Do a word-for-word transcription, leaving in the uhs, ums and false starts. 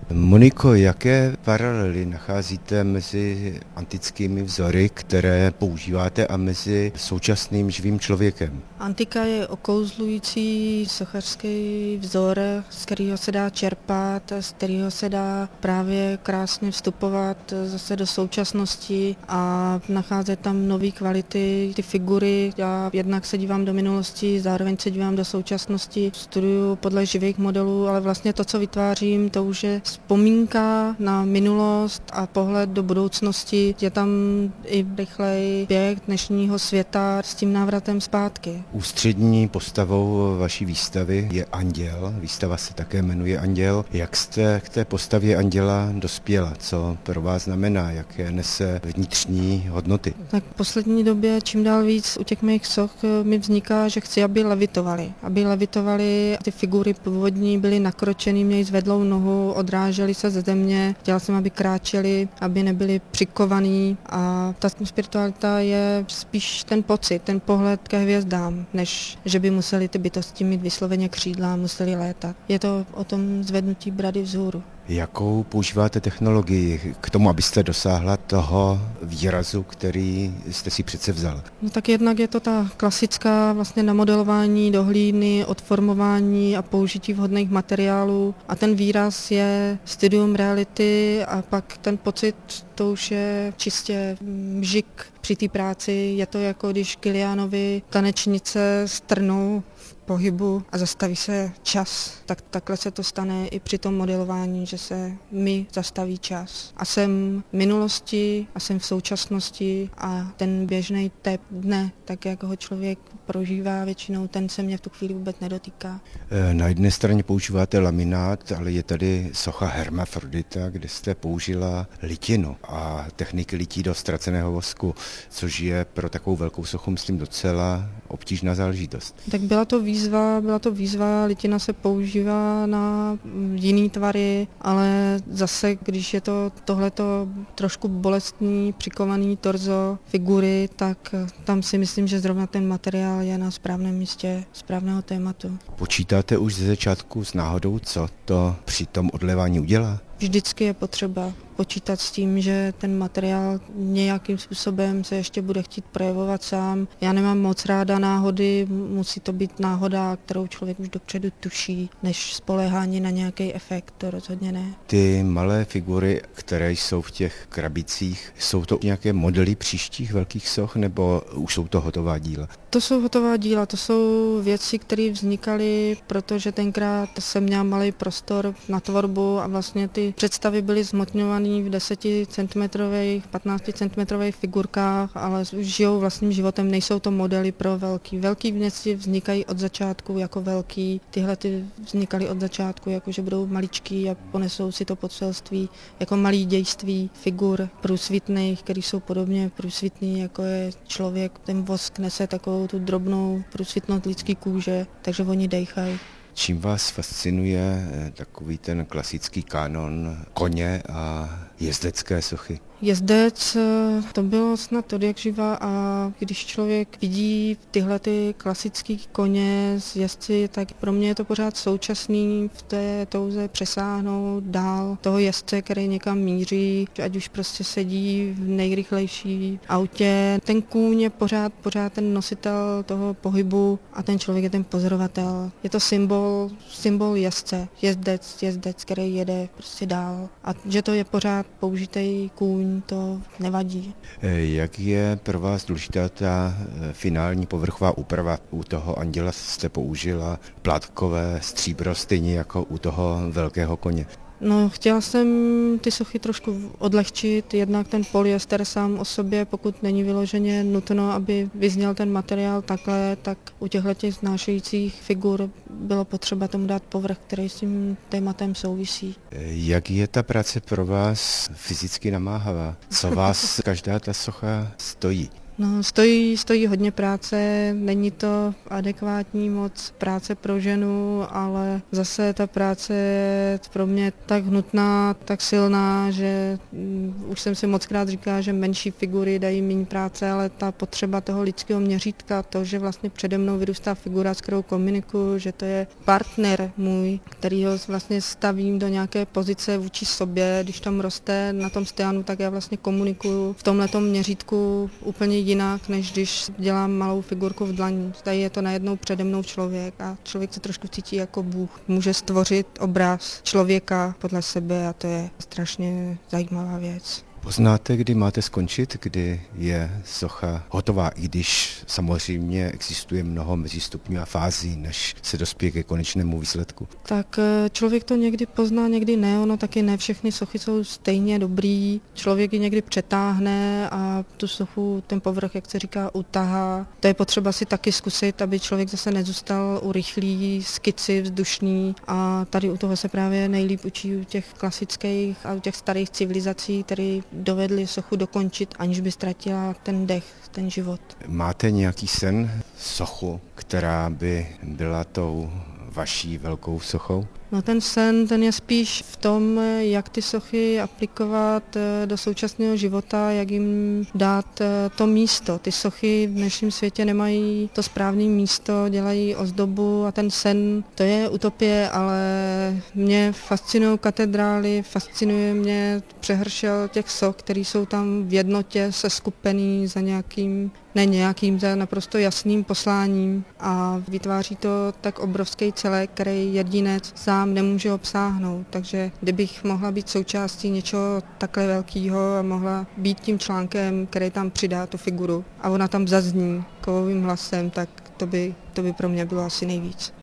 Moniko, jaké paralely nacházíte mezi antickými vzory, které používáte, a mezi současným živým člověkem? Antika je okouzlující sochařský vzor, z kterého se dá čerpat, z kterého se dá právě krásně vstupovat zase do současnosti a nacházet tam nové kvality, ty figury. Já jednak se dívám do minulosti, zároveň se dívám do současnosti, studuju podle živých modelů, ale vlastně to, co vytvářím, to už je vzpomínka na minulost a pohled do budoucnosti. Je tam i rychlej běh dnešního světa s tím návratem zpátky. Ústřední postavou vaší výstavy je anděl. Výstava se také jmenuje Anděl. Jak jste k té postavě anděla dospěla? Co pro vás znamená? Jaké nese vnitřní hodnoty? Tak v poslední době čím dál víc u těch mých soch mi vzniká, že chci, aby levitovali. Aby levitovali, ty figury původní byly nakročený, měly zvedlou nohu, odrážely se ze země. Chtěla jsem, aby kráčeli, aby nebyli přikovaný, a ta spiritualita je spíš ten pocit, ten pohled ke hvězdám, než že by museli ty bytosti mít vysloveně křídla a museli létat. Je to o tom zvednutí brady vzhůru. Jakou používáte technologii k tomu, abyste dosáhla toho výrazu, který jste si přece vzal? No tak jednak je to ta klasická vlastně namodelování do hlíny, odformování a použití vhodných materiálů, a ten výraz je studium reality, a pak ten pocit, to už je čistě mžik při té práci. Je to jako když Kilianovi tanečnice strnou v pohybu a zastaví se čas. Tak takhle se to stane i při tom modelování, že se mi zastaví čas. A jsem v minulosti a jsem v současnosti, a ten běžný tep dne, tak jak ho člověk prožívá většinou, ten se mě v tu chvíli vůbec nedotýká. Na jedné straně používáte laminát, ale je tady socha Hermafrodita, kde jste použila litinu a techniky lití do ztraceného vosku, což je pro takovou velkou sochu, myslím, docela obtížná záležitost. Tak byla to výzva, byla to výzva, litina se používá na jiný tvary, ale zase, když je to tohleto trošku bolestný, přikovaný torzo figury, tak tam si myslím, že zrovna ten materiál je na správném místě správného tématu. Počítáte už ze začátku s náhodou, co to při tom odlévání udělá? Vždycky je potřeba počítat s tím, že ten materiál nějakým způsobem se ještě bude chtít projevovat sám. Já nemám moc ráda náhody, musí to být náhoda, kterou člověk už dopředu tuší, než spoléhání na nějaký efekt, to rozhodně ne. Ty malé figury, které jsou v těch krabicích, jsou to nějaké modely příštích velkých soch, nebo už jsou to hotová díla? To jsou hotová díla, to jsou věci, které vznikaly, protože tenkrát jsem měla malý prostor na tvorbu a vlastně ty představy byly zmotňované v deseticentimetrových, patnácticentimetrových figurkách, ale už žijou vlastním životem, nejsou to modely pro velký. Velký věci vznikají od začátku jako velký, tyhle ty vznikaly od začátku, jako že budou maličký a ponesou si to poselství jako malý dějství figur průsvitných, které jsou podobně průsvitný, jako je člověk. Ten vosk nese takovou tu drobnou průsvitnost lidský kůže, takže oni dejchají. Čím vás fascinuje takový ten klasický kánon koně a jezdecké sochy? Jezdec, to bylo snad od jak živa, a když člověk vidí tyhle ty klasické koně z jezdci, tak pro mě je to pořád současný v té touze přesáhnout dál toho jezdce, který někam míří, ať už prostě sedí v nejrychlejší autě. Ten kůň je pořád, pořád ten nositel toho pohybu a ten člověk je ten pozorovatel. Je to symbol, symbol jezdce, jezdec, jezdec, který jede prostě dál. A že to je pořád použitý kůň, to nevadí. Jak je pro vás důležitá ta finální povrchová úprava? U toho anděla jste použila plátkové stříbro, stejně jako u toho velkého koně. No, chtěla jsem ty sochy trošku odlehčit, jednak ten polyester sám o sobě, pokud není vyloženě nutno, aby vyzněl ten materiál takhle, tak u těchto těch znášejících figur bylo potřeba tomu dát povrch, který s tím tématem souvisí. Jak je ta práce pro vás fyzicky namáhavá? Co vás každá ta socha stojí? No, stojí, stojí hodně práce, není to adekvátní moc práce pro ženu, ale zase ta práce je pro mě tak nutná, tak silná, že um, už jsem si mockrát říkala, že menší figury dají méně práce, ale ta potřeba toho lidského měřítka, to, že vlastně přede mnou vyrůstá figura, s kterou komunikuju, že to je partner můj, který ho vlastně stavím do nějaké pozice vůči sobě, když tam roste na tom stojanu, tak já vlastně komunikuju v tomhletom měřítku úplně jinak, než když dělám malou figurku v dlaní. Tady je to najednou přede mnou člověk a člověk se trošku cítí jako Bůh. Může stvořit obraz člověka podle sebe a to je strašně zajímavá věc. Poznáte, kdy máte skončit, kdy je socha hotová, i když samozřejmě existuje mnoho mezistupňů a fází, než se dospěje ke konečnému výsledku? Tak člověk to někdy pozná, někdy ne, ono taky ne všechny sochy jsou stejně dobrý. Člověk ji někdy přetáhne a tu sochu, ten povrch, jak se říká, utahá. To je potřeba si taky zkusit, aby člověk zase nezůstal u rychlý skici, vzdušný a tady u toho se právě nejlíp učí u těch klasických a u těch starých civilizací, které dovedli sochu dokončit, aniž by ztratila ten dech, ten život. Máte nějaký sen, sochu, která by byla tou vaší velkou sochou? No ten sen, ten je spíš v tom, jak ty sochy aplikovat do současného života, jak jim dát to místo. Ty sochy v dnešním světě nemají to správné místo, dělají ozdobu a ten sen, to je utopie, ale mě fascinují katedrály, fascinuje mě přehršel těch soch, který jsou tam v jednotě seskupený za nějakým ne nějakým, za naprosto jasným posláním a vytváří to tak obrovský celek, který jedinec sám nemůže obsáhnout. Takže kdybych mohla být součástí něčeho takhle velkého a mohla být tím článkem, který tam přidá tu figuru a ona tam zazní kovovým hlasem, tak to by, to by pro mě bylo asi nejvíc.